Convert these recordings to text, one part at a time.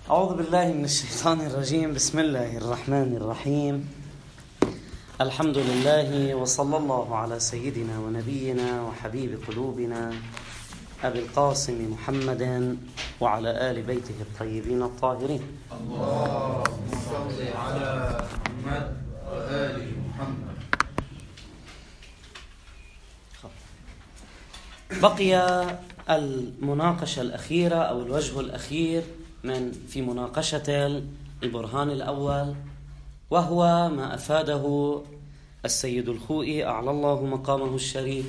أعوذ بالله من الشيطان الرجيم. بسم الله الرحمن الرحيم. الحمد لله وصلى الله على سيدنا ونبينا وحبيب قلوبنا أبي القاسم محمد وعلى آل بيته الطيبين الطاهرين. اللهم صل على محمد وآل محمد. بقي المناقشة الأخيرة أو الوجه الأخير في مناقشة البرهان الأول، وهو ما أفاده السيد الخوئي أعلى الله مقامه الشريف،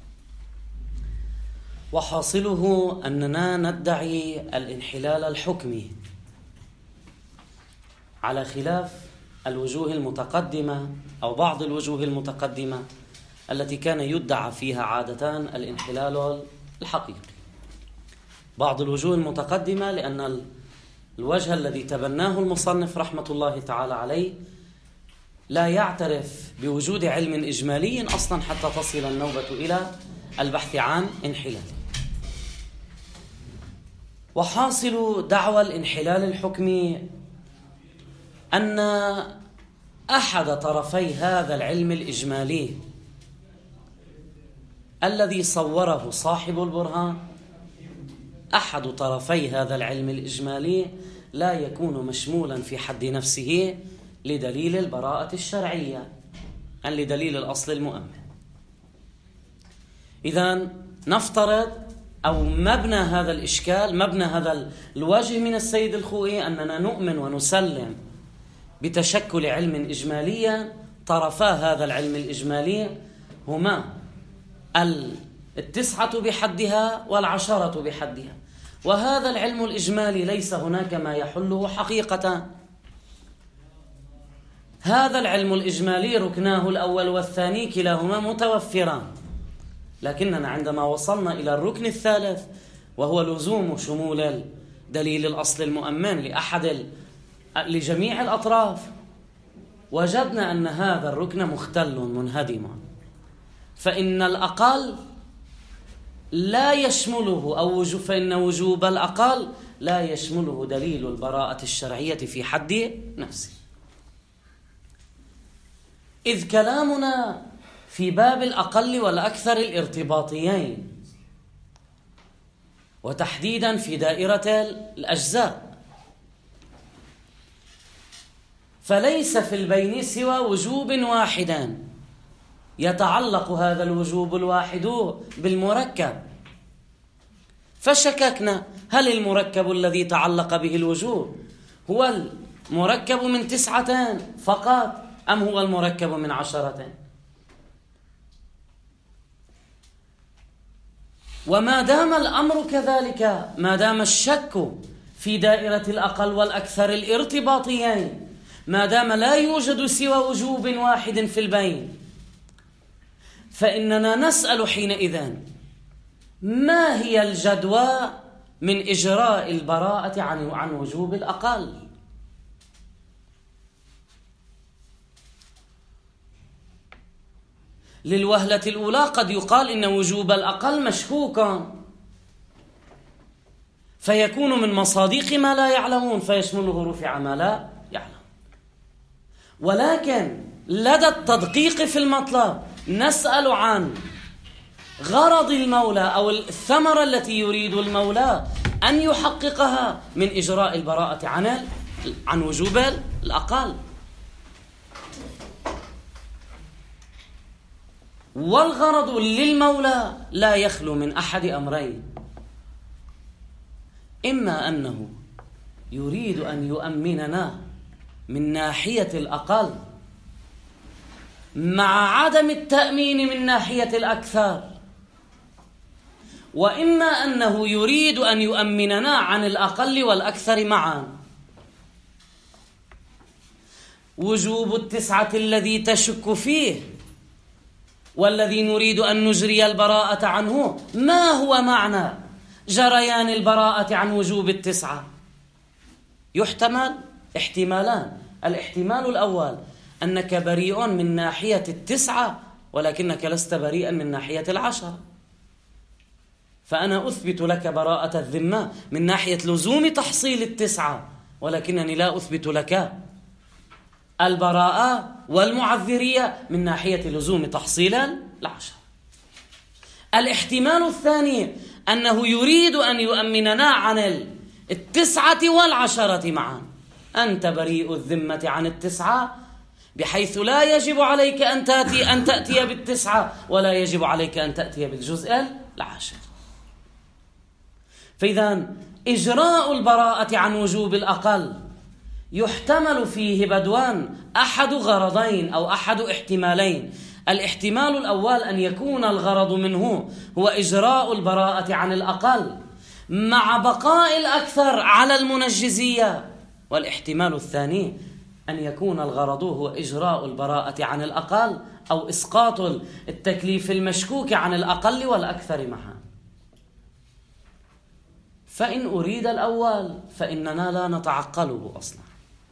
وحاصله أننا ندعي الانحلال الحكمي على خلاف الوجوه المتقدمة أو بعض الوجوه المتقدمة التي كان يدعى فيها عادة الانحلال الحقيقي. بعض الوجوه المتقدمة لأن الوجه الذي تبناه المصنف رحمة الله تعالى عليه لا يعترف بوجود علم إجمالي أصلا حتى تصل النوبة إلى البحث عن انحلال. وحاصل دعوى الانحلال الحكمي أن أحد طرفي هذا العلم الإجمالي الذي صوره صاحب البرهان، أحد طرفي هذا العلم الإجمالي لا يكون مشمولا في حد نفسه لدليل البراءة الشرعية أن لدليل الأصل المؤمن. إذن نفترض أو مبنى هذا الإشكال، مبنى هذا الوجه من السيد الخوئي أننا نؤمن ونسلم بتشكل علم إجمالي طرفا هذا العلم الإجمالي هما التسعة بحدها والعشرة بحدها، وهذا العلم الإجمالي ليس هناك ما يحله حقيقة. هذا العلم الإجمالي ركناه الأول والثاني كلاهما متوفران، لكننا عندما وصلنا إلى الركن الثالث وهو لزوم شمول دليل الأصل المؤمن لجميع الأطراف، وجدنا أن هذا الركن مختل منهدم، فإن الأقل لا يشمله فإن وجوب الأقل لا يشمله دليل البراءة الشرعية في حد نفسه. إذ كلامنا في باب الأقل والأكثر الارتباطيين، وتحديدا في دائرة الأجزاء، فليس في البين سوى وجوب واحدا يتعلق هذا الوجوب الواحد بالمركب، فشككنا هل المركب الذي تعلق به الوجوب هو المركب من 9 فقط أم هو المركب من 10؟ وما دام الأمر كذلك، ما دام الشك في دائرة الأقل والأكثر الارتباطيين، ما دام لا يوجد سوى وجوب واحد في البين، فإننا نسأل حينئذ ما هي الجدوى من إجراء البراءة عن وجوب الأقل؟ للوهلة الأولى قد يقال إن وجوب الأقل مشكوكا، فيكون من مصادق ما لا يعلمون فيشمله رفع ما لا يعلم. ولكن لدى التدقيق في المطلب نسأل عن غرض المولى أو الثمرة التي يريد المولى أن يحققها من إجراء البراءة عن وجوب الأقل. والغرض للمولى لا يخلو من أحد أمرين: إما أنه يريد أن يؤمننا من ناحية الأقل مع عدم التأمين من ناحية الأكثر، وإما أنه يريد أن يؤمننا عن الأقل والأكثر معا. وجوب 9 الذي تشك فيه والذي نريد أن نجري البراءة عنه، ما هو معنى جريان البراءة عن وجوب 9؟ يحتمل احتمالان: الاحتمال الأول أنك بريء من ناحية 9 ولكنك لست بريئا من ناحية 10، فأنا أثبت لك براءة الذمة من ناحية لزوم تحصيل 9 ولكنني لا أثبت لك البراءة والمعذرية من ناحية لزوم تحصيل العشرة. الاحتمال الثاني أنه يريد أن يؤمننا عن 9 والعشرة معا. أنت بريء الذمة عن 9 بحيث لا يجب عليك أن تأتي 9 ولا يجب عليك أن تأتي بالجزء 10. فإذا إجراء البراءة عن وجوب الأقل يحتمل فيه بدوان أحد غرضين أو أحد احتمالين. الاحتمال الأول أن يكون الغرض منه هو إجراء البراءة عن الأقل مع بقاء الأكثر على المنجزية، والاحتمال الثاني أن يكون الغرض هو إجراء البراءة عن الأقل أو إسقاط التكليف المشكوك عن الأقل والأكثر معا. فإن أريد الأول فإننا لا نتعقله أصلا،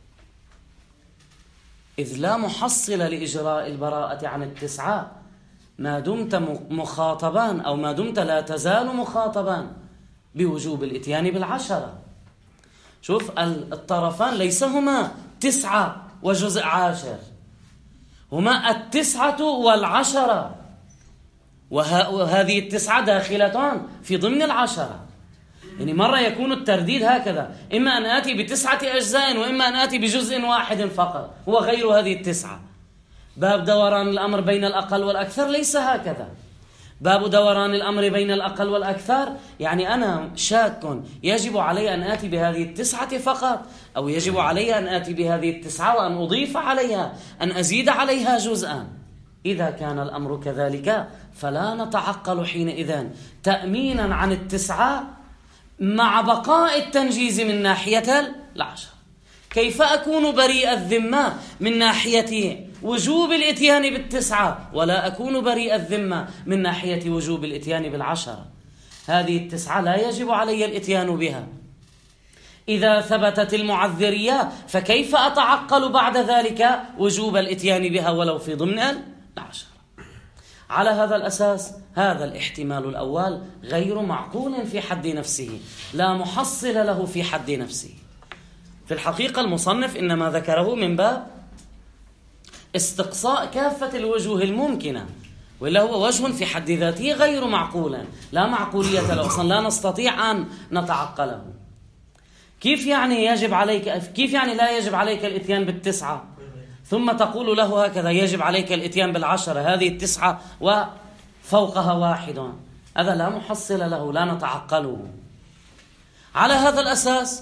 إذ لا محصل لإجراء البراءة عن 9 ما دمت مخاطبان أو ما دمت لا تزال مخاطبان بوجوب الإتيان بال10. شوف الطرفان ليس هما 9 وجزء 10، هما 9 وال10، وهذه 9 داخلة في ضمن 10. يعني مرة يكون الترديد هكذا، إما أن آتي ب9 أجزاء وإما أن آتي بجزء واحد فقط هو غير هذه 9. باب دوران الأمر بين الأقل والأكثر ليس هكذا. باب دوران الأمر بين الأقل والأكثر يعني أنا شاك يجب علي أن آتي بهذه 9 فقط، أو يجب علي أن آتي بهذه 9 وأن أضيف عليها، أن أزيد عليها جزءا. إذا كان الأمر كذلك فلا نتعقل حينئذ تأمينا عن 9 مع بقاء التنجيز من ناحية 10. كيف أكون بريء الذمة من ناحية وجوب الإتيان بال9 ولا أكون بريء الذمة من ناحية وجوب الإتيان بال10؟ هذه 9 لا يجب علي الإتيان بها. إذا ثبتت المعذرية فكيف أتعقل بعد ذلك وجوب الإتيان بها ولو في ضمن 10؟ على هذا الأساس هذا الاحتمال الأول غير معقول في حد نفسه، لا محصل له في حد نفسه. في الحقيقة المصنف إنما ذكره من باب استقصاء كافة الوجوه الممكنة، وإلا هو وجه في حد ذاته غير معقول، لا معقولية له أصلا، لا نستطيع أن نتعقله. كيف يعني لا يجب عليك الإتيان بال9 ثم تقول له هكذا يجب عليك الإتيان بال10، هذه 9 وفوقها 1؟ هذا لا محصل له، لا نتعقله. على هذا الأساس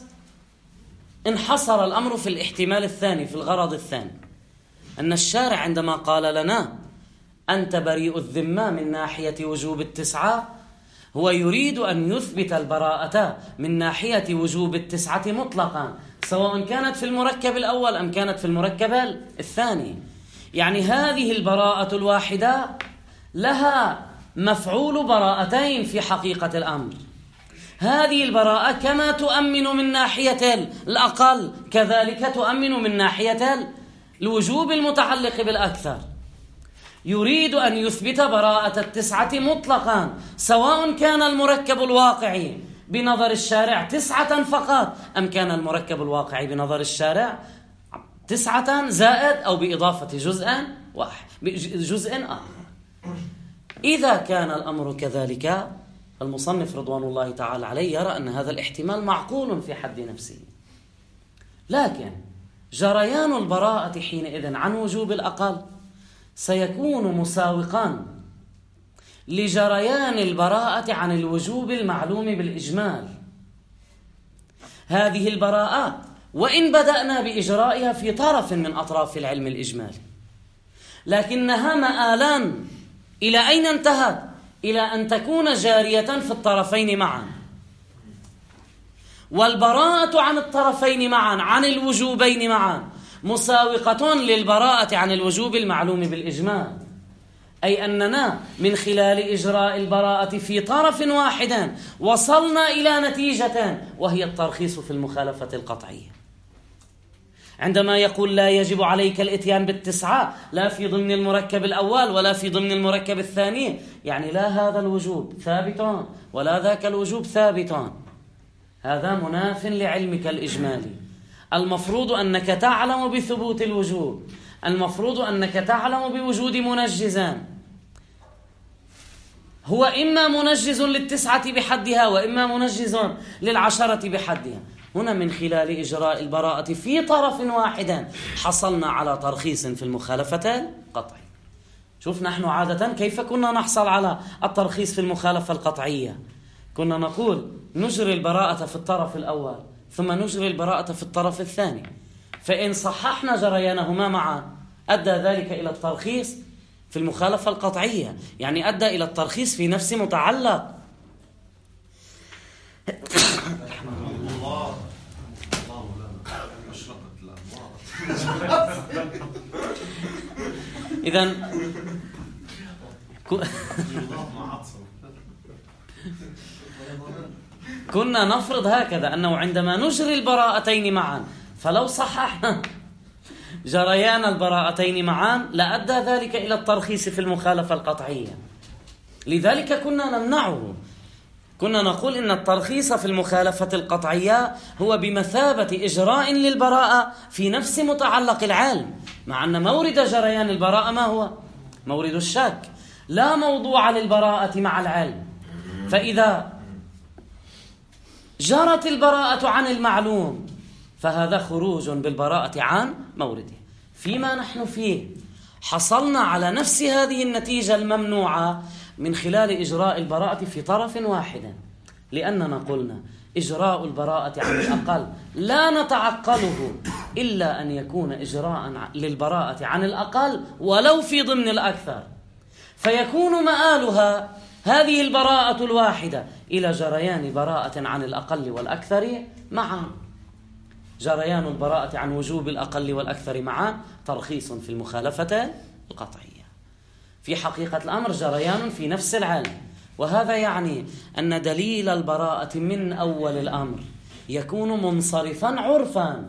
انحصر الأمر في الاحتمال الثاني، في الغرض الثاني، أن الشارع عندما قال لنا أنت بريء الذمة من ناحية وجوب 9 هو يريد أن يثبت البراءة من ناحية وجوب 9 مطلقا، سواء كانت في المركب الأول أم كانت في المركب الثاني. يعني هذه البراءة الواحدة لها مفعول براءتين في حقيقة الأمر. هذه البراءة كما تؤمن من ناحية الأقل كذلك تؤمن من ناحية الوجوب المتعلق بالأكثر. يريد أن يثبت براءة 9 مطلقا، سواء كان المركب الواقعي بنظر الشارع 9 فقط أم كان المركب الواقعي بنظر الشارع 9 زائد أو بإضافة جزء آخر. إذا كان الأمر كذلك المصنف رضوان الله تعالى عليه يرى أن هذا الاحتمال معقول في حد نفسه، لكن جريان البراءة حينئذ عن وجوب الأقل سيكون مساوقا لجريان البراءة عن الوجوب المعلوم بالإجمال. هذه البراءة وإن بدأنا بإجرائها في طرف من أطراف العلم الإجمالي، لكنها مآلا إلى أين انتهت؟ إلى أن تكون جارية في الطرفين معا. والبراءة عن الطرفين معا، عن الوجوبين معا، مساوقة للبراءة عن الوجوب المعلوم بالإجمال، أي أننا من خلال إجراء البراءة في طرف واحد وصلنا إلى نتيجة وهي الترخيص في المخالفة القطعية. عندما يقول لا يجب عليك الإتيان بال9 لا في ضمن المركب الأول ولا في ضمن المركب الثاني، يعني لا هذا الوجوب ثابت ولا ذاك الوجوب ثابت، هذا مناف لعلمك الإجمالي. المفروض أنك تعلم بثبوت الوجوب، المفروض أنك تعلم بوجود منجزان، هو إما منجز للتسعة بحدها وإما منجز للعشرة بحدها. هنا من خلال إجراء البراءة في طرف واحد حصلنا على ترخيص في المخالفة القطعية. شوف نحن عادة كيف كنا نحصل على الترخيص في المخالفة القطعية؟ كنا نقول نجري البراءة في الطرف الأول ثم نجري البراءة في الطرف الثاني، فإن صححنا جريانهما معا أدى ذلك إلى الترخيص في المخالفة القطعية، يعني أدى إلى الترخيص في نفس متعلق. إذن كنا نفرض هكذا أنه عندما نجري البراءتين معا فلو صححنا جريان البراءتين معا لأدى ذلك إلى الترخيص في المخالفة القطعية. لذلك كنا نمنعه، كنا نقول إن الترخيص في المخالفة القطعية هو بمثابة إجراء للبراءة في نفس متعلق العلم، مع أن مورد جريان البراءة ما هو؟ مورد الشك، لا موضوع للبراءة مع العلم. فإذا جرت البراءة عن المعلوم فهذا خروج بالبراءة عن مورده. فيما نحن فيه حصلنا على نفس هذه النتيجة الممنوعة من خلال إجراء البراءة في طرف واحد، لأننا قلنا إجراء البراءة عن الأقل لا نتعقله إلا أن يكون إجراء للبراءة عن الأقل ولو في ضمن الأكثر، فيكون مآلها هذه البراءة الواحدة إلى جريان براءة عن الأقل والأكثر معا. جريان البراءة عن وجوب الأقل والأكثر معا ترخيص في المخالفة القطعية. في حقيقة الأمر جريان في نفس العلم، وهذا يعني أن دليل البراءة من أول الأمر يكون منصرفا عرفا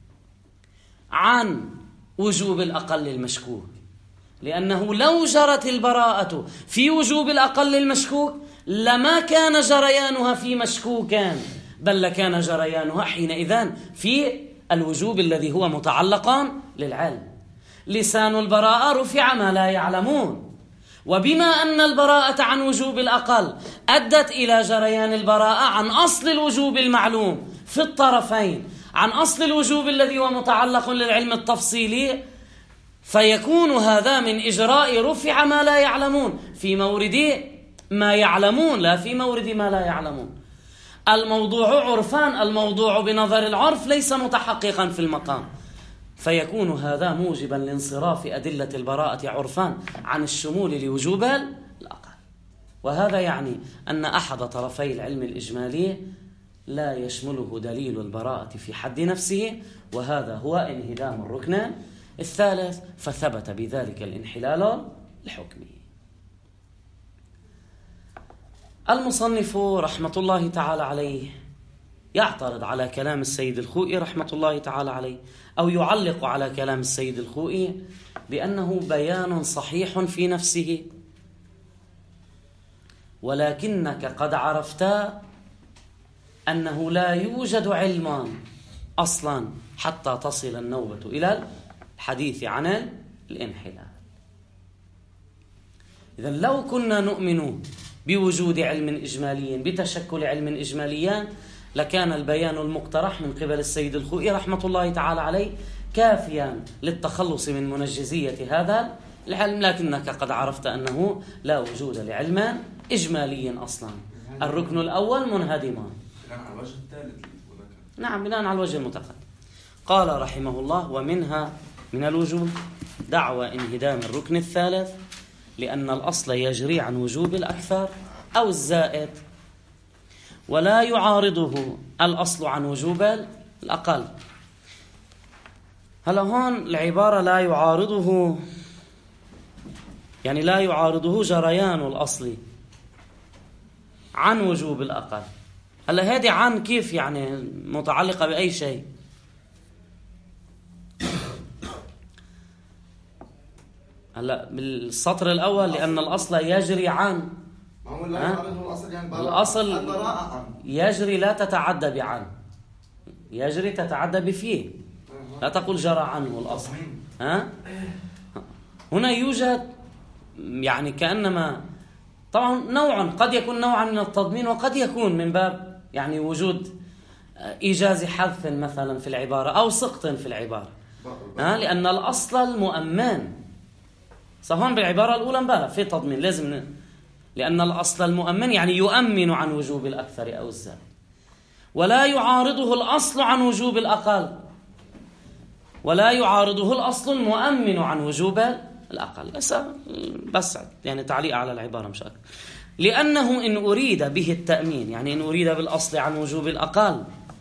عن وجوب الأقل المشكوك، لأنه لو جرت البراءة في وجوب الأقل المشكوك لما كان جريانها في مشكوكان، بل لكان جريانها حينئذ في الوجوب الذي هو متعلق للعلم. لسان البراءة رفع ما لا يعلمون، وبما أن البراءة عن وجوب الأقل أدت إلى جريان البراءة عن أصل الوجوب المعلوم في الطرفين، عن أصل الوجوب الذي هو متعلق للعلم التفصيلي، فيكون هذا من إجراء رفع ما لا يعلمون في مورد ما يعلمون لا في مورد ما لا يعلمون. الموضوع عرفان، الموضوع بنظر العرف ليس متحققا في المقام، فيكون هذا موجبا لانصراف أدلة البراءة عرفان عن الشمول لوجوب الأقل. وهذا يعني أن أحد طرفي العلم الإجمالي لا يشمله دليل البراءة في حد نفسه، وهذا هو انهدام الركن الثالث، فثبت بذلك الانحلال الحكمي. المصنف رحمة الله تعالى عليه يعترض على كلام السيد الخوئي رحمة الله تعالى عليه، أو يعلق على كلام السيد الخوئي بأنه بيان صحيح في نفسه، ولكنك قد عرفت أنه لا يوجد علم أصلا حتى تصل النوبة إلى الحديث عن الانحلال. إذن لو كنا نؤمن بوجود علم إجمالي بتشكل علم إجماليان لكان البيان المقترح من قبل السيد الخوئي رحمة الله تعالى عليه كافيا للتخلص من منجزية هذا العلم، لكنك قد عرفت أنه لا وجود لعلم إجمالي أصلا. الركن الأول منهدما. نعم، بناء على الوجه المتقدم. قال رحمه الله: ومنها من الوجوب دعوى انهدام الركن الثالث، لأن الأصل يجري عن وجوب الأكثر أو الزائد، ولا يعارضه الأصل عن وجوب الأقل. هلا هون العبارة لا يعارضه، يعني لا يعارضه جريان الأصل عن وجوب الأقل. هلا هذه عن كيف يعني متعلقة بأي شيء؟ هلا بالسطر الأول لأن الأصل يجري عن، الأصل يجري لا تتعدى بعن، يجري تتعدى بفيه، لا تقول جرى عنه الأصل. هنا يوجد يعني كأنما طبعا نوع، قد يكون نوعا من التضمين، وقد يكون من باب يعني وجود إيجاز حذف مثلا في العبارة أو سقط في العبارة، لأن الأصل المؤمن. صهون بالعبارة الأولى مبالغ في تضمين، لازم لأن الأصل المؤمن يعني يؤمن عن وجوب الأكثر أو الزائد، ولا يعارضه الأصل عن وجوب الأقل، ولا يعارضه الأصل المؤمن عن وجوب الأقل. بس يعني تعليق على العبارة مش أكثر. لأنه إن أريد به التأمين، يعني إن أريد بالأصل عن وجوب الأقل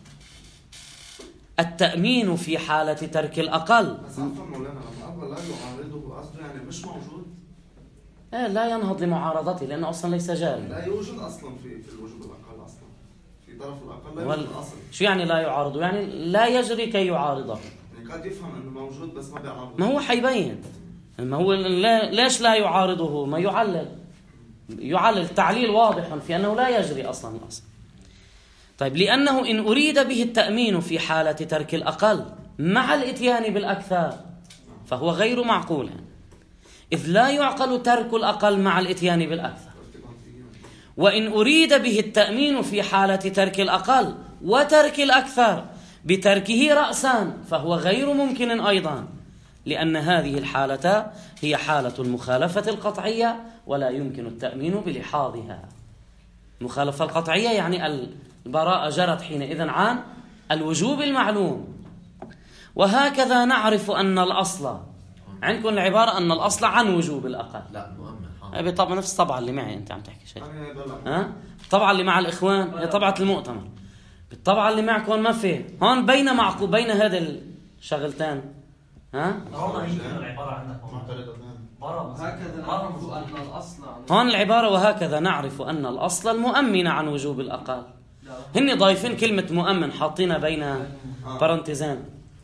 التأمين في حالة ترك الأقل. بس عفوا مولانا، لما أقول لا يعارضه أصله يعني مش موجود، لا ينهض لمعارضته لأنه أصلا ليس جاري. لا يوجد أصلا في الوجوب الأقل، أصلا في طرف الأقل لا يوجد الأصل. شو يعني لا يعارضه؟ يعني لا يجري كي يعارضه. يعني قد يفهم أنه موجود بس ما بيعارضه. ما هو حيبين، ما هو ليش لا يعارضه؟ ما يعلل تعليل واضح في أنه لا يجري أصلا الأصل. طيب لأنه إن أريد به التأمين في حالة ترك الأقل مع الإتيان بالأكثر فهو غير معقول، إذ لا يعقل ترك الأقل مع الإتيان بالأكثر. وإن أريد به التأمين في حالة ترك الأقل وترك الأكثر بتركه رأسا فهو غير ممكن أيضا، لأن هذه الحالة هي حالة المخالفة القطعية ولا يمكن التأمين بلحاظها. المخالفة القطعية يعني البراءة جرت حينئذ عن الوجوب المعلوم. وهكذا نعرف أن الأصل، عندكم العبارة أن الأصل عن وجوب الأقل. لا مؤمن. طبعا نفس الطبعة اللي معي، أنت عم تحكي شيء. الطبعة اللي مع الإخوان هي طبعة المؤتمر. بالطبعة اللي معكم ما فيه، هون بين معقوب بين هذه الشغلتين. هون العبارة وهكذا نعرف أن الأصل المؤمن عن وجوب الأقل. هني ضايفين كلمة مؤمن حاطينها بين بارنتيزين.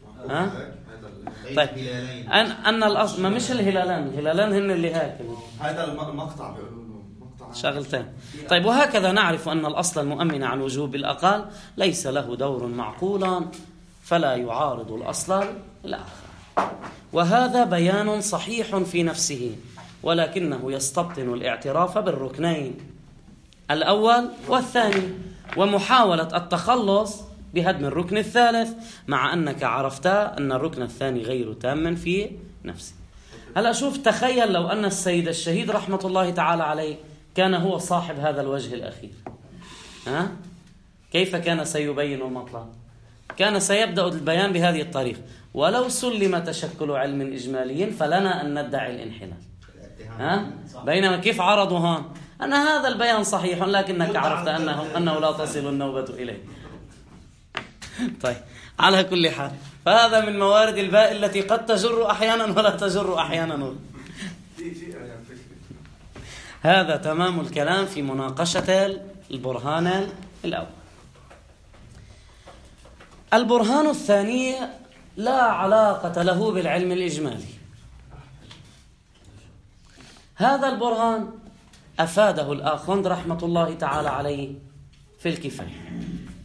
طيب أن الأصل ما مش الهلالان هن اللي هيك. هذا المقطع بيقولوا مقطع شغلتين. طيب وهكذا نعرف أن الأصل المؤمن عن وجوب الأقل ليس له دور معقولا فلا يعارض الأصل الآخر. وهذا بيان صحيح في نفسه، ولكنه يستبطن الاعتراف بالركنين الأول والثاني ومحاولة التخلص بهدم الركن الثالث، مع أنك عرفت أن الركن الثاني غير تام في نفسه. هلأ شوف، تخيل لو أن السيد الشهيد رحمة الله تعالى عليه كان هو صاحب هذا الوجه الأخير، كيف كان سيبين المطلب؟ كان سيبدأ البيان بهذه الطريقة: ولو سلم تشكل علم إجمالي فلنا أن ندعي الانحلال. بينما كيف عرضوا هون؟ أن هذا البيان صحيح لكنك عرفت أنه لا تصل النوبة إليه. طيب على كل حال، فهذا من موارد الباء التي قد تجر أحيانا ولا تجر أحيانا. هذا تمام الكلام في مناقشة البرهان الأول. البرهان الثاني لا علاقة له بالعلم الإجمالي. هذا البرهان أفاده الآخوند رحمة الله تعالى عليه في الكفاية،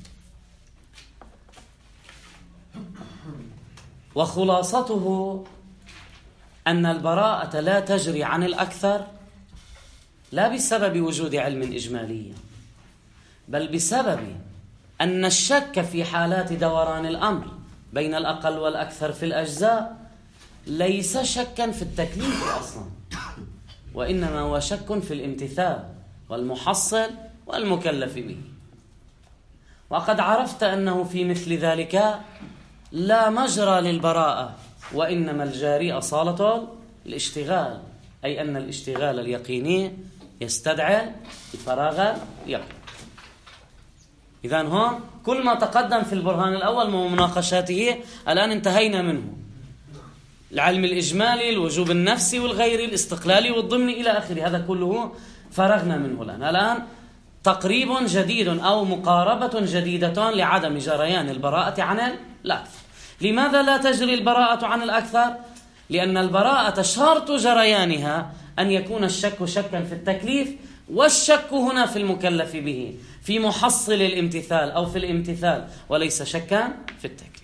وخلاصته أن البراءة لا تجري عن الأكثر لا بسبب وجود علم إجمالي، بل بسبب أن الشك في حالات دوران الأمر بين الأقل والأكثر في الأجزاء ليس شكا في التكليف أصلا، وإنما هو شك في الامتثال والمحصل والمكلف به. وقد عرفت أنه في مثل ذلك لا مجرى للبراءة، وإنما الجاري أصالة الاشتغال، أي أن الاشتغال اليقيني يستدعي الفراغ اليقيني. إذن هون كل ما تقدم في البرهان الأول ومناقشاته الآن انتهينا منه: العلم الإجمالي، الوجوب النفسي والغير، الاستقلالي والضمني إلى آخره، هذا كله فرغنا منه. الآن تقريب جديد أو مقاربة جديدة لعدم جريان البراءة عن الأكثر. لماذا لا تجري البراءة عن الأكثر؟ لأن البراءة شرط جريانها أن يكون الشك شكا في التكليف، والشك هنا في المكلف به في محصل الامتثال أو في الامتثال، وليس شكا في التكليف.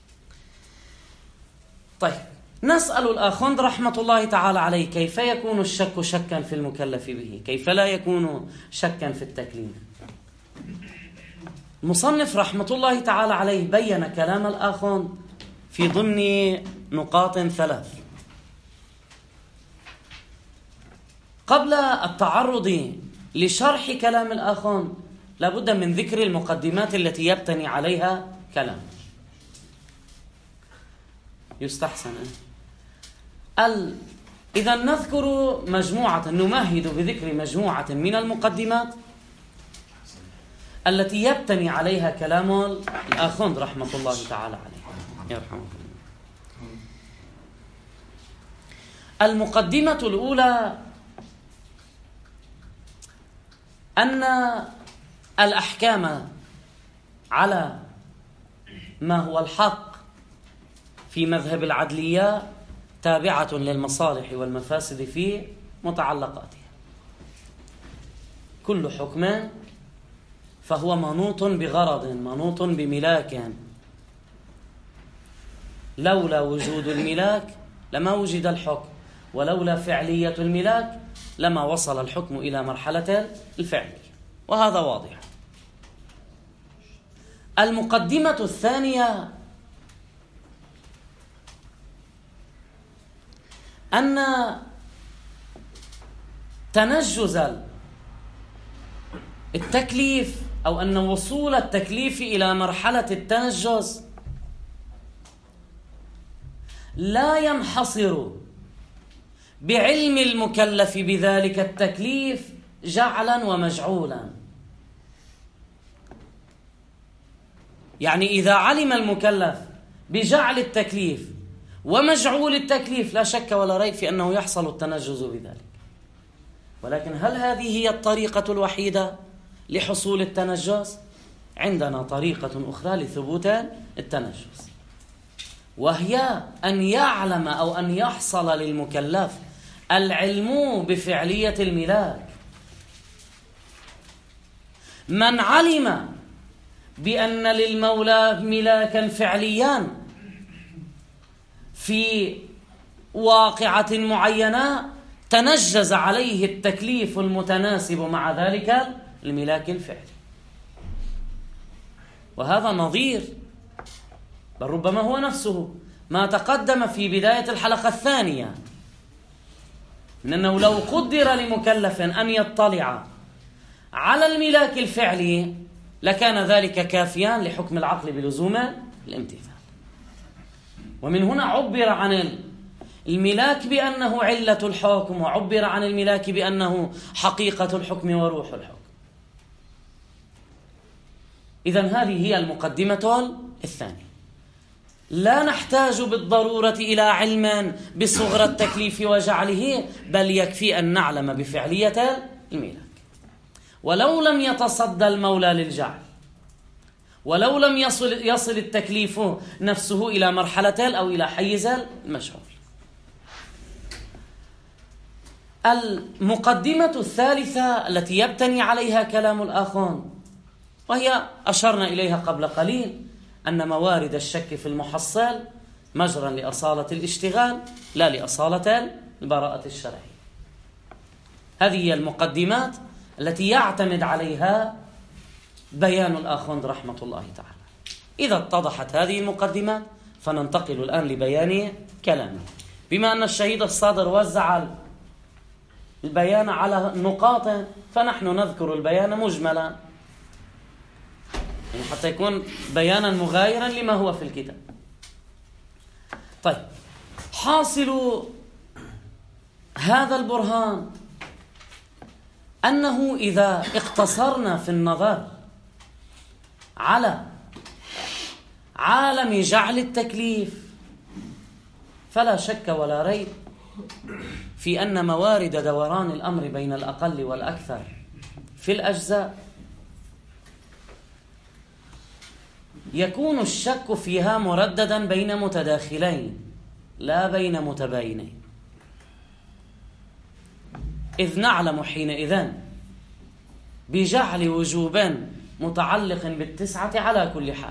طيب، نسأل الآخوند رحمة الله تعالى عليه: كيف يكون الشك شكا في المكلف به؟ كيف لا يكون شكا في التكليف؟ المصنف رحمة الله تعالى عليه بين كلام الآخوند في ضمن نقاط 3. قبل التعرض لشرح كلام الآخوند لابد من ذكر المقدمات التي يبتني عليها كلام. يستحسن إذا نذكر مجموعة، نمهد بذكر مجموعة من المقدمات التي يبتني عليها كلام الآخوند رحمة الله تعالى عليه يرحمه. المقدمة الأولى أن الأحكام على ما هو الحق في مذهب العدلية تابعة للمصالح والمفاسد في متعلقاتها. كل حكم فهو منوط بغرض، منوط بملاك. لولا وجود الملاك لما وجد الحكم، ولولا فعلية الملاك لما وصل الحكم إلى مرحلة الفعلية، وهذا واضح. المقدمة الثانية أن تنجز التكليف أو أن وصول التكليف إلى مرحلة التنجز لا ينحصر بعلم المكلف بذلك التكليف جعلا ومجعولا. يعني إذا علم المكلف بجعل التكليف ومجعول التكليف لا شك ولا ريب في أنه يحصل التنجز بذلك. ولكن هل هذه هي الطريقة الوحيدة لحصول التنجز؟ عندنا طريقة أخرى لثبوت التنجز، وهي أن يعلم أو أن يحصل للمكلف العلم بفعلية الملاك. من علم بأن للمولى ملاكا فعليا في واقعة معينة تنجز عليه التكليف المتناسب مع ذلك الملاك الفعلي. وهذا نظير، بل ربما هو نفسه ما تقدم في بداية الحلقة الثانية، من أنه لو قدر لمكلف أن يطلع على الملاك الفعلي لكان ذلك كافيا لحكم العقل بلزوم الامتثال. ومن هنا عبر عن الملاك بأنه علة الحكم، وعبر عن الملاك بأنه حقيقة الحكم وروح الحكم. إذن هذه هي المقدمة الثانية. لا نحتاج بالضرورة إلى علم بصغر التكليف وجعله، بل يكفي أن نعلم بفعلية الملاك. ولو لم يتصدى المولى للجعل، ولو لم يصل التكليف نفسه إلى مرحلة أو إلى حيز المجهول. المقدمة الثالثة التي يبتني عليها كلام الآخوند، وهي أشرنا إليها قبل قليل، أن موارد الشك في المحصل مجرا لأصالة الاشتغال لا لأصالة البراءة الشرعية. هذه هي المقدمات التي يعتمد عليها بيان الآخوند رحمة الله تعالى. إذا اتضحت هذه المقدمات فننتقل الآن لبيان كلامه. بما أن الشهيد الصادر وزع البيان على نقاط، فنحن نذكر البيان مجملا، يعني حتى يكون بيانا مغايرا لما هو في الكتاب. طيب، حاصل هذا البرهان أنه إذا اقتصرنا في النظر على عالم جعل التكليف فلا شك ولا ريب في أن موارد دوران الأمر بين الأقل والأكثر في الأجزاء يكون الشك فيها مرددا بين متداخلين لا بين متباينين، إذ نعلم حينئذ بجعل وجوب متعلق بالتسعة على كل حال.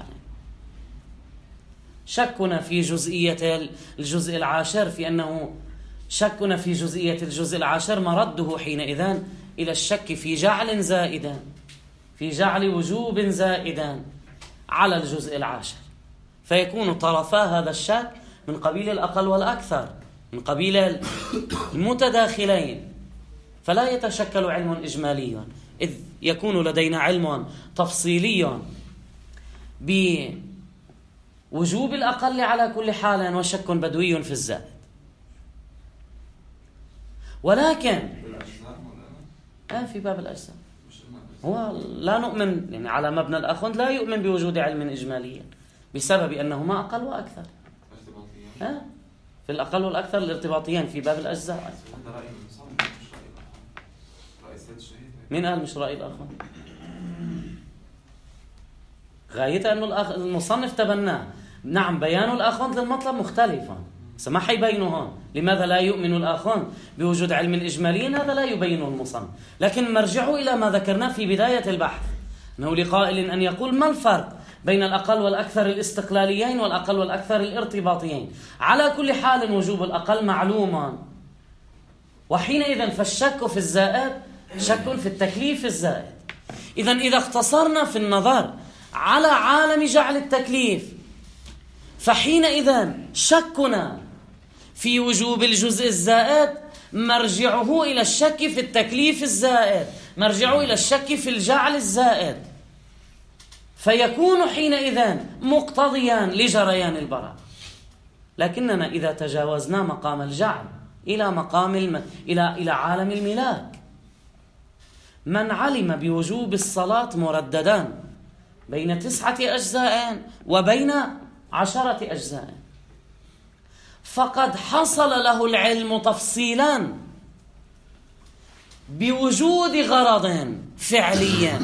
شكنا في جزئية الجزء العاشر في أنه شكنا في جزئية الجزء العاشر مرده حينئذ إلى الشك في جعل زائدا، في جعل وجوب زائدا على الجزء العاشر، فيكون طرفا هذا الشك من قبيل الأقل والأكثر، من قبيل المتداخلين، فلا يتشكل علم إجمالي، إذ يكون لدينا علم تفصيلي بوجوب الأقل على كل حال وشك بدوي في الزائد. ولكن في باب الأجزاء هو لا نؤمن، يعني على مبنى الأخوند لا يؤمن بوجود علم إجمالي بسبب أنهما أقل وأكثر. في الأقل والأكثر الارتباطيين في باب الأجزاء. مين قال مش رأي الأخوند؟ غايته أنه المصنف تبناه. نعم بيان الأخوند للمطلب مختلفا، ما حيبينه هون. لماذا لا يؤمن الآخرون بوجود علم إجمالي؟ هذا لا يبينه المصنف، لكن مرجعوا إلى ما ذكرناه في بداية البحث، أنه لقائل أن يقول ما الفرق بين الأقل والأكثر الاستقلاليين والأقل والأكثر الارتباطيين؟ على كل حال وجوب الأقل معلوما، وحينئذ فالشك في الزائد شك في التكليف الزائد. إذا اختصرنا في النظر على عالم جعل التكليف، فحينئذ شكنا في وجوب الجزء الزائد مرجعه إلى الشك في التكليف الزائد، مرجعه إلى الشك في الجعل الزائد، فيكون حينئذ مقتضيا لجريان البراءة. لكننا إذا تجاوزنا مقام الجعل إلى مقام إلى عالم الملاك، من علم بوجوب الصلاة مرددا بين 9 أجزاء وبين 10 أجزاء، فقد حصل له العلم تفصيلا بوجود غرض فعلي،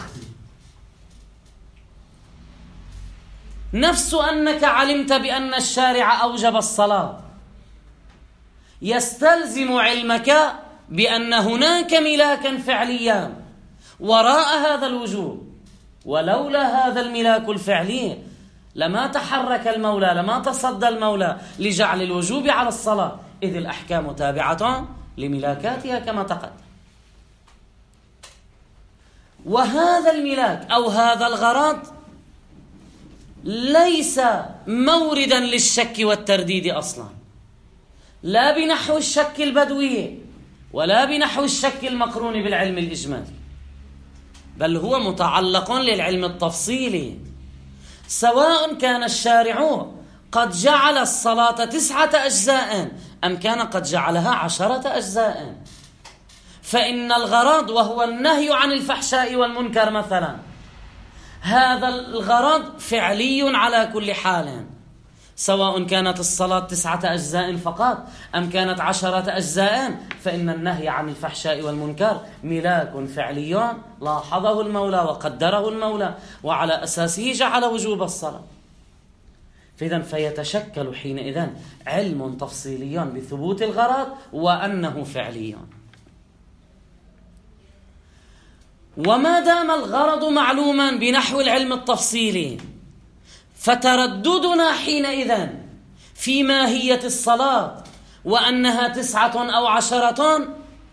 نفس أنك علمت بأن الشارع أوجب الصلاة، يستلزم علمك بأن هناك ملاكا فعليا وراء هذا الوجوب، ولولا هذا الملاك الفعلي لما تحرك المولى، لما تصدى المولى لجعل الوجوب على الصلاة، إذ الأحكام تابعة لملاكاتها كما تقدم. وهذا الملاك أو هذا الغرض ليس موردا للشك والترديد أصلا، لا بنحو الشك البدوي ولا بنحو الشك المقرون بالعلم الإجمالي، بل هو متعلق للعلم التفصيلي، سواء كان الشارع قد جعل الصلاة 9 أجزاء أم كان قد جعلها 10 أجزاء. فإن الغرض وهو النهي عن الفحشاء والمنكر مثلا، هذا الغرض فعلي على كل حال، سواء كانت الصلاة 9 أجزاء فقط أم كانت 10 أجزاء، فإن النهي عن الفحشاء والمنكر ملاك فعلي لاحظه المولى وقدره المولى، وعلى أساسه جعل وجوب الصلاة. فيتشكل حينئذ علم تفصيلي بثبوت الغرض وأنه فعلي. وما دام الغرض معلوما بنحو العلم التفصيلي، فترددنا حينئذ في ماهية الصلاة وأنها 9 أو 10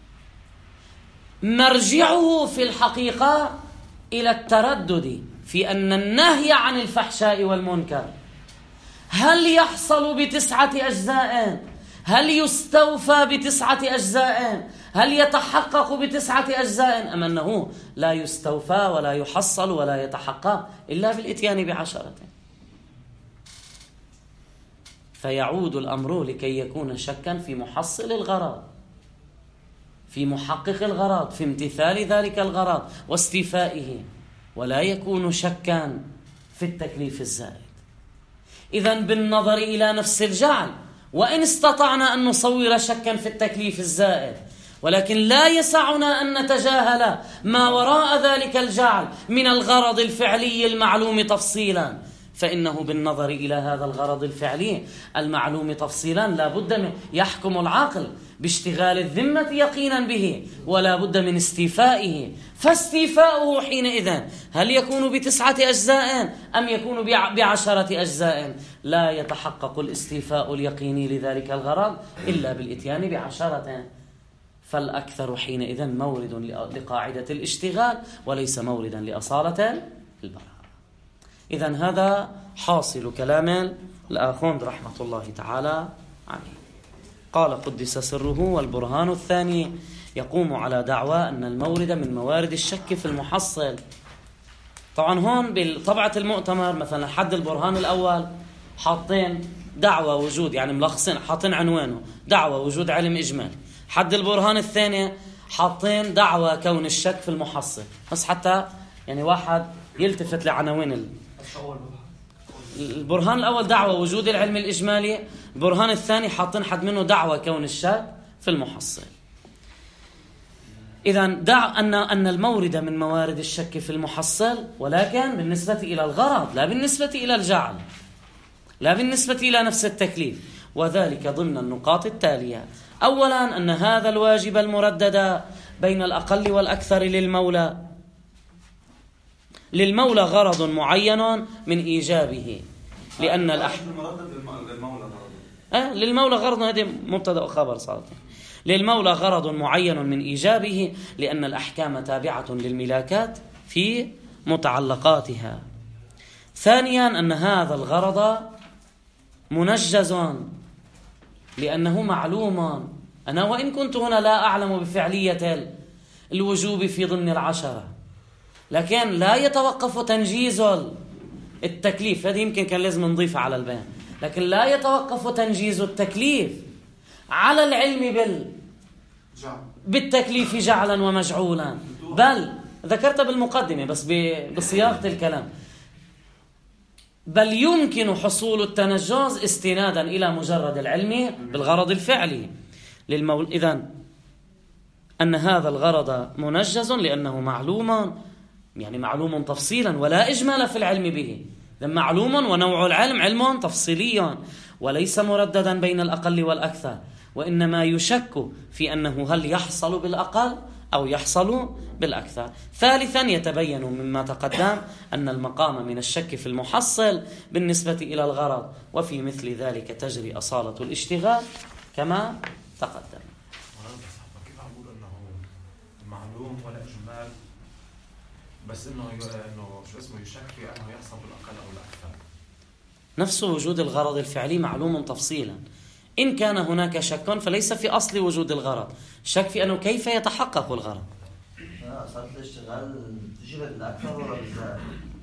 مرجعه في الحقيقة إلى التردد في أن النهي عن الفحشاء والمنكر هل يحصل ب9 أجزاء؟ هل يستوفى ب9 أجزاء؟ هل يتحقق ب9 أجزاء؟ أم أنه لا يستوفى ولا يحصل ولا يتحقق إلا بالإتيان ب10؟ فيعود الأمر لكي يكون شكا في محصل الغرض، في محقق الغرض، في امتثال ذلك الغرض واستيفائه، ولا يكون شكا في التكليف الزائد. إذن بالنظر إلى نفس الجعل، وإن استطعنا أن نصور شكا في التكليف الزائد، ولكن لا يسعنا أن نتجاهل ما وراء ذلك الجعل من الغرض الفعلي المعلوم تفصيلا فإنه بالنظر إلى هذا الغرض الفعلي المعلوم تفصيلا لا بد من يحكم العقل باشتغال الذمة يقينا به ولا بد من استيفائه. فاستيفاؤه حينئذ هل يكون ب9 أجزاء أم يكون ب10 أجزاء؟ لا يتحقق الاستيفاء اليقيني لذلك الغرض إلا بالإتيان ب10. فالأكثر حينئذ مورد لقاعدة الاشتغال وليس موردا لأصالة البراءة. إذن هذا حاصل كلام الآخوند رحمة الله تعالى عليه. قال قدس سره: والبرهان الثاني يقوم على دعوى أن المورد من موارد الشك في المحصل. طبعا هون بطبعة المؤتمر مثلا حد البرهان الأول حاطين دعوى وجود، يعني ملخصين حاطين عنوانه دعوى وجود علم إجمالي. حد البرهان الثاني حاطين دعوى كون الشك في المحصل، بس حتى يعني واحد يلتفت لعناوين البرهان الأول دعوى وجود العلم الإجمالي، البرهان الثاني حاطين حد منه دعوى كون الشك في المحصل. إذن دع أن المورد من موارد الشك في المحصل، ولكن بالنسبة إلى الغرض لا بالنسبة إلى الجعل، لا بالنسبة إلى نفس التكليف، وذلك ضمن النقاط التالية. أولا أن هذا الواجب المردد بين الأقل والأكثر للمولى غرض معين من إيجابه، لأن للمولى غرض، هذه مبتدأ وخبر صارت. للمولى غرض معين من إيجابه لأن الأحكام تابعة للملاكات في متعلقاتها. ثانيا أن هذا الغرض منجز لأنه معلوم. أنا وإن كنت هنا لا أعلم بفعلية الوجوب في ضمن 10، لكن لا يتوقف تنجيز التكليف، هذه يمكن كان لازم نضيفها على البيان، لكن لا يتوقف تنجيز التكليف على العلم بالتكليف جعلا ومجعولا، بل ذكرت بالمقدمة بس بصياغة الكلام، بل يمكن حصول التنجز استنادا إلى مجرد العلم بالغرض الفعلي إذن أن هذا الغرض منجز لأنه معلوم، يعني معلوم تفصيلا ولا إجمال في العلم به. معلوم ونوع العلم علم تفصيلي وليس مرددا بين الأقل والأكثر، وإنما يشك في أنه هل يحصل بالأقل أو يحصل بالأكثر. ثالثا يتبين مما تقدم أن المقام من الشك في المحصل بالنسبة إلى الغرض، وفي مثل ذلك تجري أصالة الاشتغال كما تقدم. كيف أقول أنه معلوم ولا إجمال، بس إنه شو اسمه يشك في أنه يحصل بالأقل أو الأكثر؟ نفس وجود الغرض الفعلي معلوم تفصيلا. إن كان هناك شك فليس في أصل وجود الغرض، شك في أنه كيف يتحقق الغرض. أصل الاشتغال تجيب الأكثر ولا بالزائد؟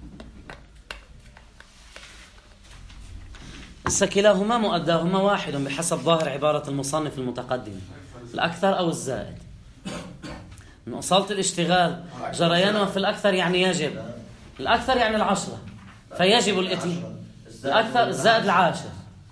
كلاهما مؤداهما واحد بحسب ظاهر عبارة المصنف المتقدم، الأكثر أو الزائد. من أصالة الاشتغال جريانه في الأكثر يعني يجب، الأكثر يعني 10، فيجب الأكثر الزائد 10.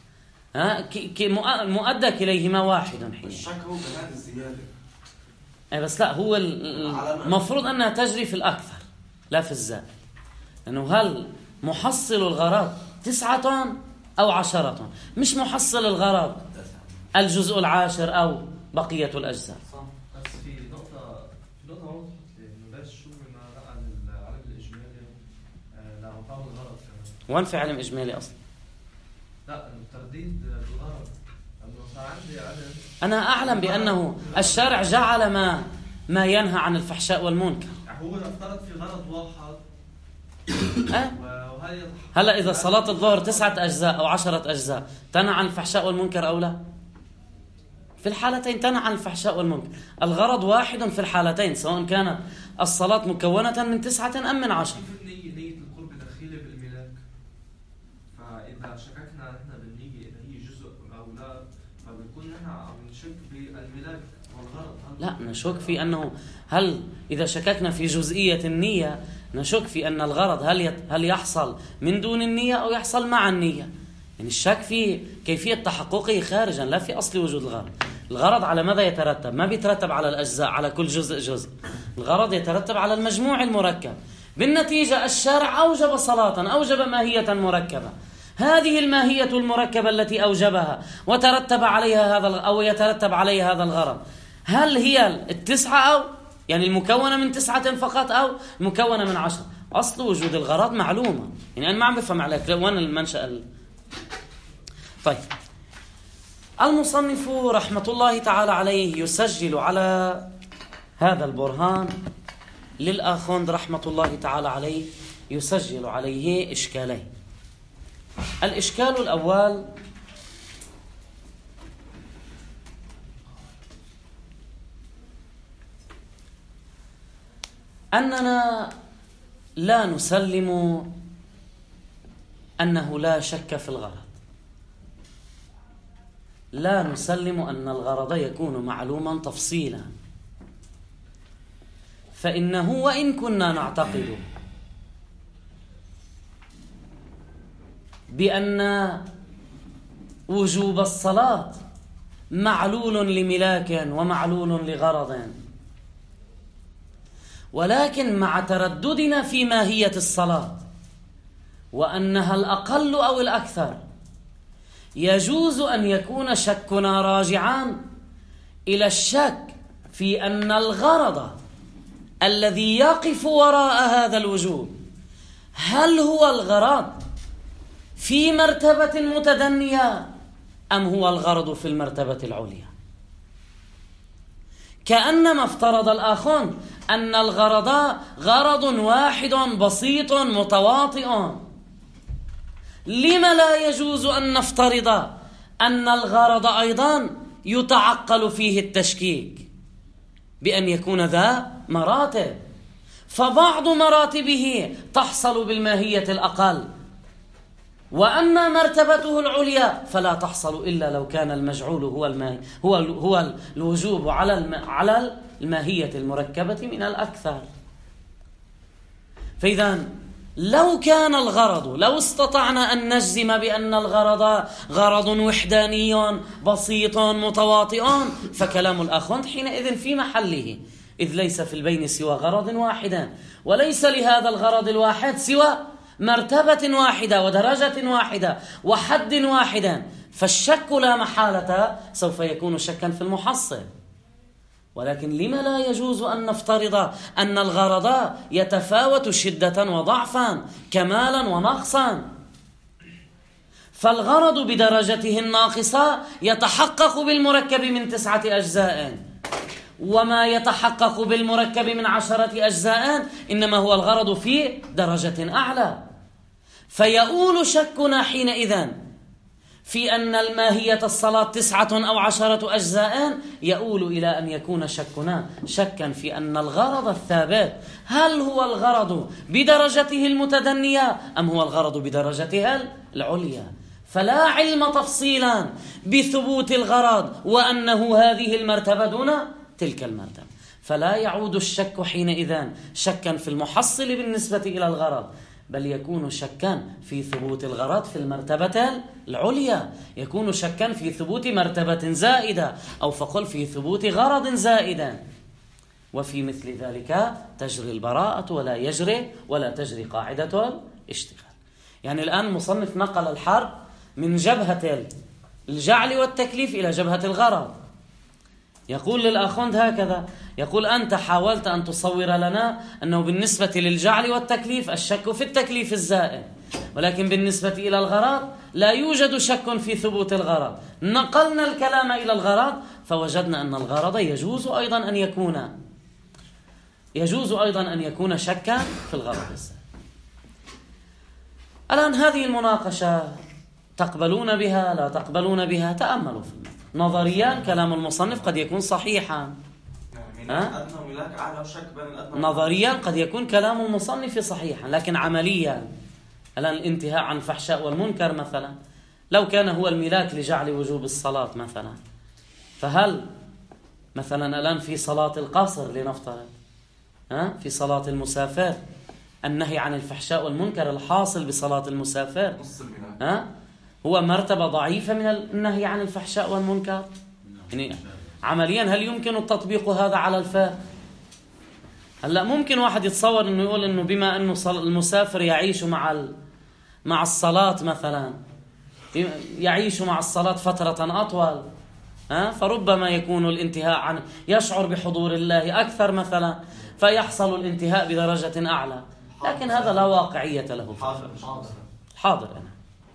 مؤدى كليهما واحد حين. الشك هو بهذه الزيادة. بس لا، هو المفروض أنها تجري في الأكثر لا في الزائد، لأنه هل محصل الغرض 9 أو 10؟ مش محصل الغرض الجزء 10 أو بقية الأجزاء. بس في نقطة وضحت إنه بس شو ما رأى العلم الإجمالي لا مقام الغرض كمان. وين في علم إجمالي أصلا؟ لا، الترديد بالغرض. أنه صار عندي علم. أنا أعلم بأنه الشارع جعل ما ينهى عن الفحشاء والمنكر. هو افترض في غرض واحد. هلا إذا صلاة الظهر 9 أجزاء أو 10 أجزاء تنهى عن الفحشاء والمنكر أو لا؟ في الحالتين تنهى عن الفحشاء والمنكر. الغرض واحد في الحالتين، سواء كانت الصلاة مكونة من 9 أم من 10. نية القرب دخيلة بالملاك، فإذا شككنا نحن بالنية إذا هي جزء أو لا، فبنكون نحن عم نشك بالملاك والغرض. لا، نشك في أنه إذا شككنا في جزئية النية نشك في أن الغرض هل يحصل من دون النية أو يحصل مع النية. يعني الشك في كيفية تحققه خارجا لا في أصل وجود الغرض. الغرض على ماذا يترتب؟ ما بيترتب على الأجزاء على كل جزء. الغرض يترتب على المجموع المركب. بالنتيجة الشارع أوجب صلاة، أوجب ماهية مركبة. هذه الماهية المركبة التي أوجبها وترتب عليها أو يترتب عليها هذا الغرض، هل هي التسعة أو يعني المكونة من 9 فقط أو المكونة من 10؟ أصل وجود الغرض معلومة، يعني أنا ما عم بفهم عليك وين المنشأ طيب. المصنف رحمة الله تعالى عليه يسجل على هذا البرهان للآخوند رحمة الله تعالى عليه، يسجل عليه إشكالين. الإشكال الأول أننا لا نسلم أنه لا شك في الغرض، لا نسلم أن الغرض يكون معلوما تفصيلا، فإنه وإن كنا نعتقد بأن وجوب الصلاة معلول لملاك ومعلول لغرض، ولكن مع ترددنا في ماهية الصلاة وأنها الأقل أو الأكثر، يجوز أن يكون شكنا راجعا إلى الشك في أن الغرض الذي يقف وراء هذا الوجوب هل هو الغرض في مرتبة متدنية أم هو الغرض في المرتبة العليا. كأنما افترض الآخون أن الغرض غرض واحد بسيط متواطئ، لما لا يجوز أن نفترض أن الغرض أيضا يتعقل فيه التشكيك بأن يكون ذا مراتب، فبعض مراتبه تحصل بالماهية الأقل، وأما مرتبته العليا فلا تحصل إلا لو كان المجعول هو الوجوب على الماهية المركبة من الأكثر. فإذا لو كان الغرض، لو استطعنا أن نجزم بأن الغرض غرض وحداني بسيط متواطئ، فكلام الأخوند حينئذ في محله، إذ ليس في البين سوى غرض واحد، وليس لهذا الغرض الواحد سوى مرتبة واحدة ودرجة واحدة وحد واحد، فالشك لا محالة سوف يكون شكا في المحصل. ولكن لما لا يجوز أن نفترض أن الغرض يتفاوت شدة وضعفا، كمالا ونقصا؟ فالغرض بدرجته الناقصة يتحقق بالمركب من 9 أجزاء، وما يتحقق بالمركب من 10 أجزاء إنما هو الغرض في درجة أعلى. فيؤول شكنا حينئذ في أن الماهية الصلاة 9 أو 10 أجزاء، يؤول إلى أن يكون شكنا شكا في أن الغرض الثابت هل هو الغرض بدرجته المتدنية أم هو الغرض بدرجتها العليا. فلا علم تفصيلا بثبوت الغرض وأنه هذه المرتبة دون تلك المرتبة، فلا يعود الشك حينئذ شكا في المحصل بالنسبة إلى الغرض، بل يكون شكا في ثبوت الغرض في المرتبة العليا، يكون شكا في ثبوت مرتبة زائدة، أو فقل في ثبوت غرض زائدا. وفي مثل ذلك تجري البراءة ولا تجري قاعدة الاشتغال. يعني الآن مصنف نقل الحرب من جبهة الجعل والتكليف إلى جبهة الغرض. يقول للآخوند هكذا، يقول أنت حاولت أن تصور لنا أنه بالنسبة للجعل والتكليف الشك في التكليف الزائد، ولكن بالنسبة إلى الغرض لا يوجد شك في ثبوت الغرض. نقلنا الكلام إلى الغرض فوجدنا أن الغرض يجوز أيضا أن يكون شكا في الغرض الزائد. الآن هذه المناقشة تقبلون بها لا تقبلون بها؟ تأملوا في المثل. نظريا كلام المصنف قد يكون صحيحا، نظريا قد يكون كلام المصنف صحيحا، لكن عمليا الآن الانتهاء عن الفحشاء والمنكر مثلا، لو كان هو الملاك لجعل وجوب الصلاة مثلا، فهل مثلا الآن في صلاة القصر لنفترض، في صلاة المسافر، النهي عن الفحشاء والمنكر الحاصل بصلاة المسافر هو مرتبة ضعيفة من النهي عن الفحشاء والمنكر؟ يعني عمليا هل يمكن التطبيق هذا على الفهم؟ هلا ممكن واحد يتصور انه يقول انه بما انه المسافر يعيش مع الصلاة مثلا، يعيش مع الصلاة فترة أطول، فربما يكون الانتهاء عنه، يشعر بحضور الله أكثر مثلا، فيحصل الانتهاء بدرجة أعلى، لكن هذا لا واقعية له. حاضر أنا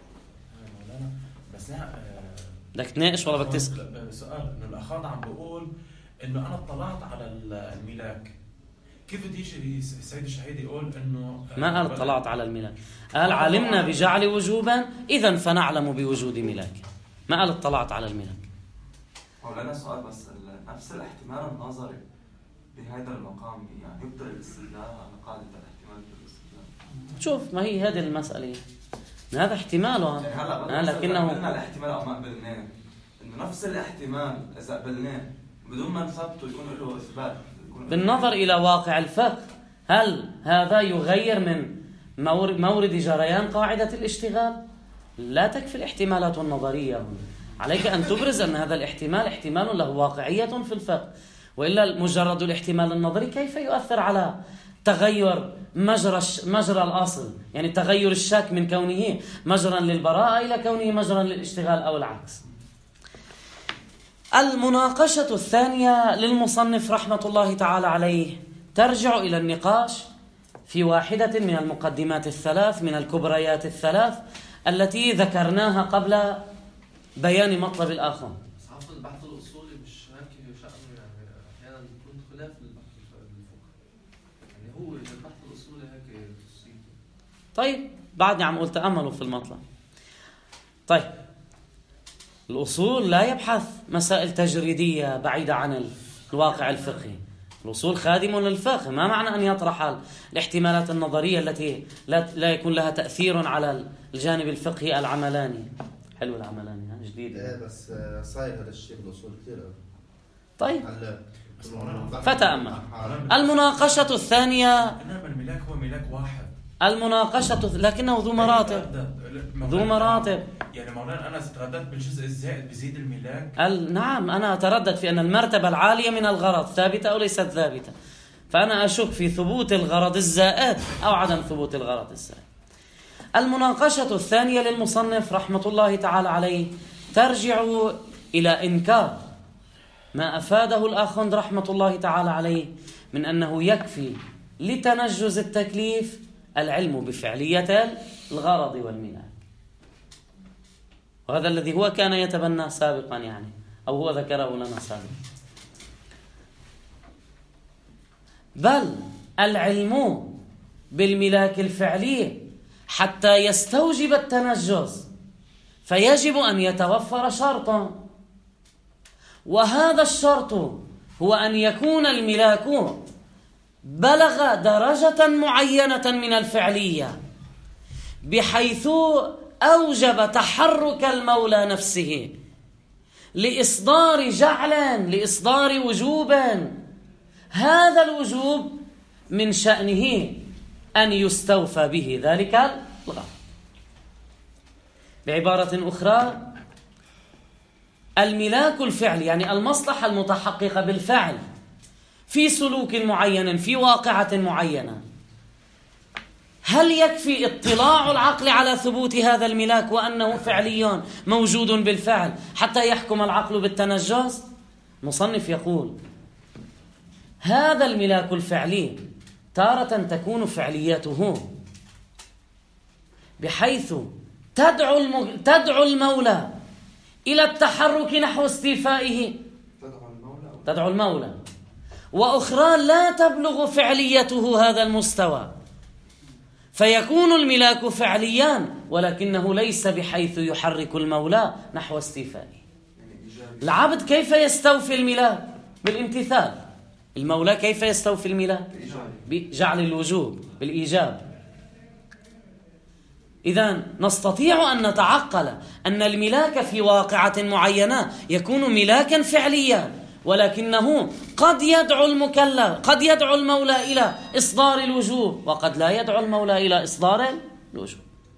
بس بدك تناقش ولا بدك تسأل؟ سؤال إنه الأخوان عم بقول إنه أنا اطلعت على الملاك، كيف بده يجي السيد الشهيد يقول إنه ما قال اطلعت على الملاك، قال علمنا بجعل وجوبا إذن فنعلم بوجود ملاك، ما قال اطلعت على الملاك. مولانا سؤال بس، نفس الاحتمال النظري بهذا المقام يعني يبطل الاستدلال على قاعدة الاحتمال بالاستدلال؟ شوف، ما هي هذه المسألة، هذا احتماله، يعني لكنه قلنا الاحتمال أو ما قبلناه، إنه نفس الاحتمال إذا قبلناه بدون ما نثبته يكون له إثبات. بالنظر إلى واقع الفقه، هل هذا يغير من مورد جريان قاعدة الاشتغال؟ لا تكفي الاحتمالات النظرية هنا، عليك أن تبرز أن هذا الاحتمال احتمال له واقعية في الفقه، وإلا مجرد الاحتمال النظري كيف يؤثر على تغير مجرى الأصل، يعني تغير الشك من كونه مجرى للبراءة إلى كونه مجرى للاشتغال أو العكس. المناقشة الثانية للمصنف رحمة الله تعالى عليه ترجع إلى النقاش في واحدة من المقدمات الثلاث من الكبريات الثلاث التي ذكرناها قبل بيان مطلب الآخر. صحافة البحث الأصولي مش هيك شأنه، يعني أحيانا بيكون خلاف البحث الفقهي، يعني هو البحث الأصولي هيك تصيب. طيب بعدني عم قلت تأملوا في المطلب. طيب الأصول لا يبحث مسائل تجريدية بعيدة عن الواقع الفقهي، الأصول خادم للفقه، ما معنى أن يطرح الاحتمالات النظرية التي لا يكون لها تأثير على الجانب الفقهي العملاني. حلو العملاني، جديد. بس صاير هذا الشيء بالأصول كثير. طيب فتأمل. المناقشة الثانية، الملاك هو ملاك واحد، المناقشة لكنه ذو مراتب. يعني مولانا أنا ترددت بالجزء الزائد بزيد الملاك. نعم، أنا أتردد في أن المرتبة العالية من الغرض ثابتة أو ليست ثابتة، فأنا أشك في ثبوت الغرض الزائد أو عدم ثبوت الغرض الزائد. المناقشة الثانية للمصنف رحمة الله تعالى عليه ترجع إلى إنكار ما أفاده الآخوند رحمة الله تعالى عليه من أنه يكفي لتنجز التكليف العلم بفعلية الغرض والملاك، وهذا الذي هو كان يتبناه سابقا، يعني أو هو ذكره لنا سابقا. بل العلم بالملاك الفعلي حتى يستوجب التنجز فيجب أن يتوفر شرطا، وهذا الشرط هو أن يكون الملاك بلغ درجة معينة من الفعلية بحيث أوجب تحرك المولى نفسه لإصدار لإصدار وجوب، هذا الوجوب من شأنه أن يستوفى به ذلك الغرض. بعبارة أخرى، الملاك الفعل يعني المصلحة المتحققة بالفعل في سلوك معين في واقعة معينة، هل يكفي اطلاع العقل على ثبوت هذا الملاك وأنه فعلي موجود بالفعل حتى يحكم العقل بالتنجس؟ مصنف يقول هذا الملاك الفعلي تارة تكون فعليته بحيث تدعو المولى إلى التحرك نحو استيفائه، تدعو المولى، وأخرى لا تبلغ فعليته هذا المستوى، فيكون الملاك فعليا ولكنه ليس بحيث يحرك المولى نحو استيفائه. العبد كيف يستوفي الملاك؟ بالامتثال. المولى كيف يستوفي الملاك؟ بجعل الوجوب، بالإيجاب. إذن نستطيع أن نتعقل أن الملاك في واقعة معينة يكون ملاكا فعليا، ولكنه قد يدعو المولى إلى إصدار الوجوب، وقد لا يدعو المولى إلى إصدار الوجوب.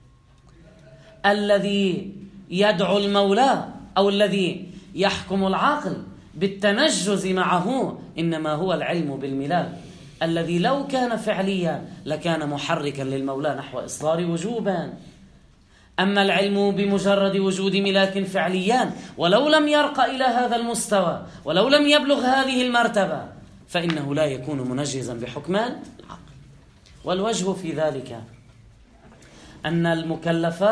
الذي يدعو المولى أو الذي يحكم العقل بالتنجز معه إنما هو العلم بالملاك، الذي لو كان فعليا لكان محركا للمولى نحو إصدار وجوبا. أما العلم بمجرد وجود ملاك فعليان ولو لم يرقى إلى هذا المستوى ولو لم يبلغ هذه المرتبة فإنه لا يكون منجزا بحكم العقل. والوجه في ذلك أن المكلف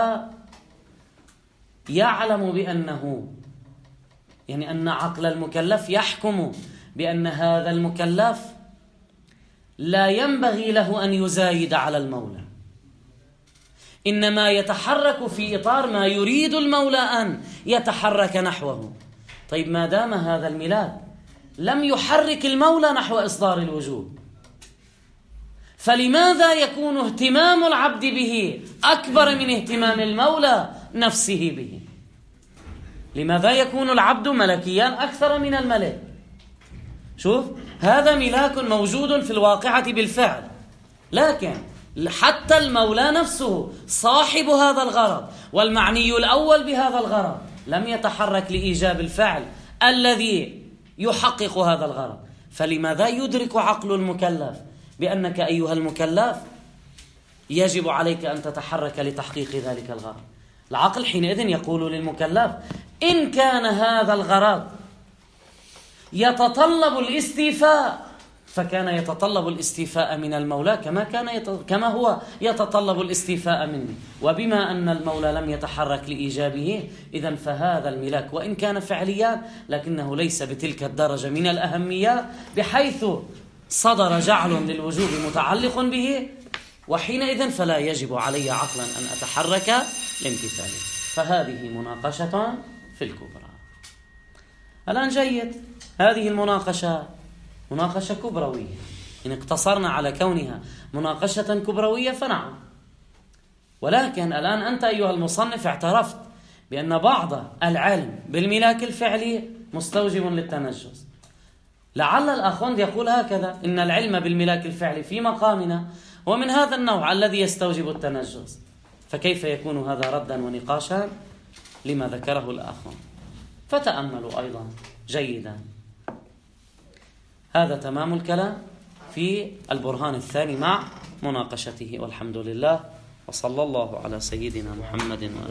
يعلم بأنه أن عقل المكلف يحكم بأن هذا المكلف لا ينبغي له أن يزايد على المولى، إنما يتحرك في إطار ما يريد المولى أن يتحرك نحوه. طيب ما دام هذا الملاك لم يحرك المولى نحو إصدار الوجوب، فلماذا يكون اهتمام العبد به أكبر من اهتمام المولى نفسه به؟ لماذا يكون العبد ملكيا أكثر من الملك؟ شوف، هذا ملاك موجود في الواقعة بالفعل، لكن حتى المولى نفسه صاحب هذا الغرض والمعني الأول بهذا الغرض لم يتحرك لإيجاب الفعل الذي يحقق هذا الغرض. فلماذا يدرك عقل المكلف بأنك أيها المكلف يجب عليك أن تتحرك لتحقيق ذلك الغرض؟ العقل حينئذ يقول للمكلف إن كان هذا الغرض يتطلب الاستيفاء فكان يتطلب الاستيفاء من المولى كما هو يتطلب الاستيفاء مني، وبما أن المولى لم يتحرك لإيجابه إذن فهذا الملاك وإن كان فعليا لكنه ليس بتلك الدرجة من الأهمية بحيث صدر جعل للوجوب متعلق به، وحينئذ فلا يجب علي عقلا أن أتحرك لامتثاله. فهذه مناقشة في الكبرى. الآن جيد، هذه المناقشة مناقشة كبروية، إن اقتصرنا على كونها مناقشة كبروية فنعم، ولكن الآن أنت أيها المصنف اعترفت بأن بعض العلم بالملاك الفعلي مستوجب للتنجس. لعل الأخوند يقول هكذا، إن العلم بالملاك الفعلي في مقامنا ومن هذا النوع الذي يستوجب التنجس، فكيف يكون هذا ردا ونقاشا لما ذكره الأخوند؟ فتأملوا أيضا جيدا. هذا تمام الكلام في البرهان الثاني مع مناقشته، والحمد لله، وصلى الله على سيدنا محمد